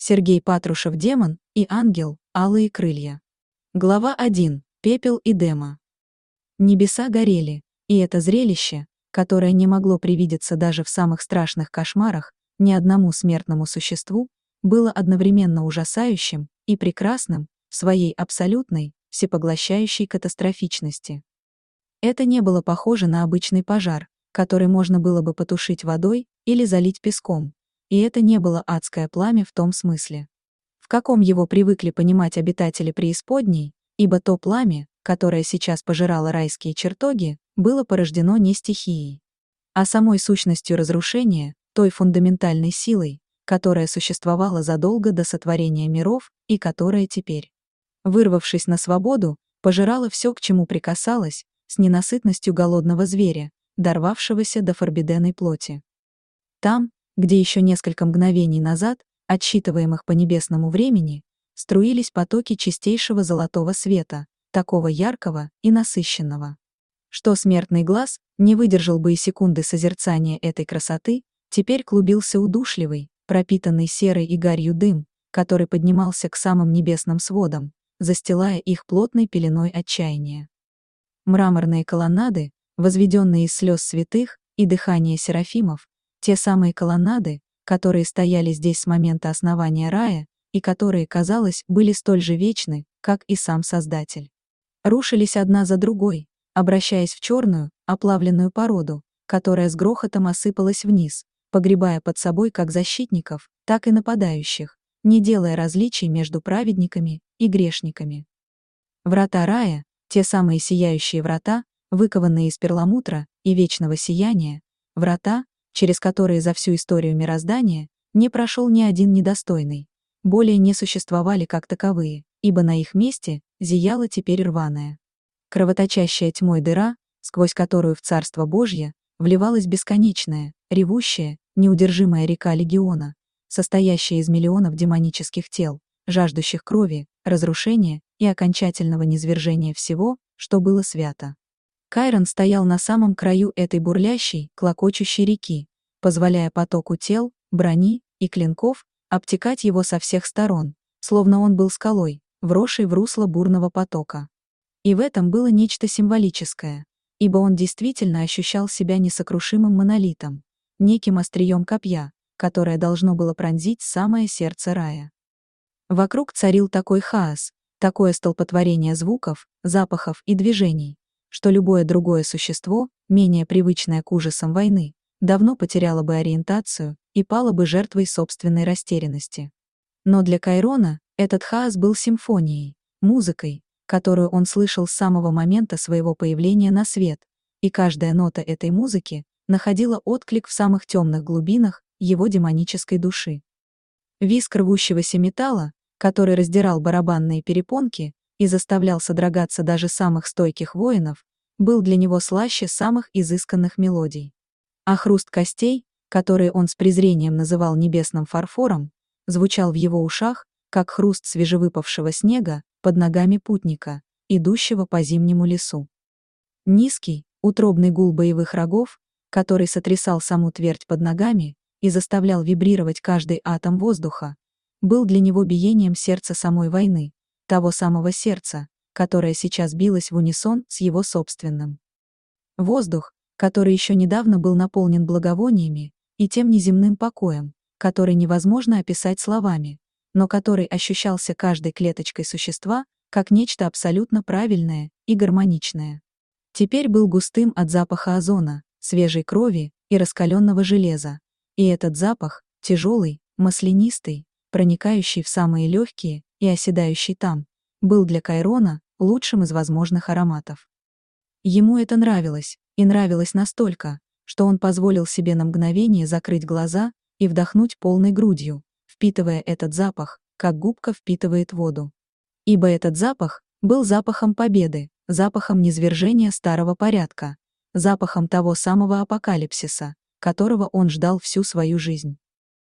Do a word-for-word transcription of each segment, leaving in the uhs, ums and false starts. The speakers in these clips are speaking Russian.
Сергей Патрушев «Демон» и «Ангел. Алые крылья». Глава один. Пепел и Дема. Небеса горели, и это зрелище, которое не могло привидеться даже в самых страшных кошмарах ни одному смертному существу, было одновременно ужасающим и прекрасным в своей абсолютной, всепоглощающей катастрофичности. Это не было похоже на обычный пожар, который можно было бы потушить водой или залить песком, и это не было адское пламя в том смысле, в каком его привыкли понимать обитатели преисподней, ибо то пламя, которое сейчас пожирало райские чертоги, было порождено не стихией, а самой сущностью разрушения, той фундаментальной силой, которая существовала задолго до сотворения миров и которая теперь, вырвавшись на свободу, пожирала все, к чему прикасалась, с ненасытностью голодного зверя, дорвавшегося до форбиденной плоти. Там, где еще несколько мгновений назад, отсчитываемых по небесному времени, струились потоки чистейшего золотого света, такого яркого и насыщенного, что смертный глаз не выдержал бы и секунды созерцания этой красоты, теперь клубился удушливый, пропитанный серой и гарью дым, который поднимался к самым небесным сводам, застилая их плотной пеленой отчаяния. Мраморные колоннады, возведенные из слез святых и дыхания серафимов, те самые колоннады, которые стояли здесь с момента основания рая и которые, казалось, были столь же вечны, как и сам Создатель, рушились одна за другой, обращаясь в черную, оплавленную породу, которая с грохотом осыпалась вниз, погребая под собой как защитников, так и нападающих, не делая различий между праведниками и грешниками. Врата рая, те самые сияющие врата, выкованные из перламутра и вечного сияния, врата, через которые за всю историю мироздания не прошел ни один недостойный, более не существовали как таковые, ибо на их месте зияла теперь рваная, кровоточащая тьмой дыра, сквозь которую в Царство Божье вливалась бесконечная, ревущая, неудержимая река Легиона, состоящая из миллионов демонических тел, жаждущих крови, разрушения и окончательного низвержения всего, что было свято. Кайрон стоял на самом краю этой бурлящей, клокочущей реки, позволяя потоку тел, брони и клинков обтекать его со всех сторон, словно он был скалой, вросшей в русло бурного потока. И в этом было нечто символическое, ибо он действительно ощущал себя несокрушимым монолитом, неким острием копья, которое должно было пронзить самое сердце рая. Вокруг царил такой хаос, такое столпотворение звуков, запахов и движений, что любое другое существо, менее привычное к ужасам войны, давно потеряло бы ориентацию и пало бы жертвой собственной растерянности. Но для Кайрона этот хаос был симфонией, музыкой, которую он слышал с самого момента своего появления на свет, и каждая нота этой музыки находила отклик в самых темных глубинах его демонической души. Визг рвущегося металла, который раздирал барабанные перепонки и заставлял содрогаться даже самых стойких воинов, был для него слаще самых изысканных мелодий. А хруст костей, которые он с презрением называл небесным фарфором, звучал в его ушах, как хруст свежевыпавшего снега под ногами путника, идущего по зимнему лесу. Низкий, утробный гул боевых рогов, который сотрясал саму твердь под ногами и заставлял вибрировать каждый атом воздуха, был для него биением сердца самой войны, того самого сердца, которое сейчас билось в унисон с его собственным. Воздух, который еще недавно был наполнен благовониями и тем неземным покоем, который невозможно описать словами, но который ощущался каждой клеточкой существа как нечто абсолютно правильное и гармоничное, теперь был густым от запаха озона, свежей крови и раскаленного железа, и этот запах, тяжелый, маслянистый, проникающий в самые легкие и оседающий там, был для Кайрона лучшим из возможных ароматов. Ему это нравилось, и нравилось настолько, что он позволил себе на мгновение закрыть глаза и вдохнуть полной грудью, впитывая этот запах, как губка впитывает воду. Ибо этот запах был запахом победы, запахом низвержения старого порядка, запахом того самого апокалипсиса, которого он ждал всю свою жизнь.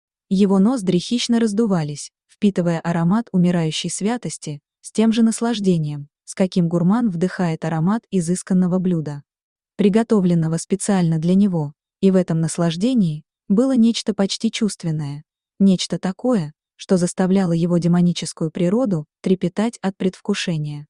Его ноздри хищно раздувались, впитывая аромат умирающей святости, с тем же наслаждением, с каким гурман вдыхает аромат изысканного блюда, приготовленного специально для него, и в этом наслаждении было нечто почти чувственное, нечто такое, что заставляло его демоническую природу трепетать от предвкушения.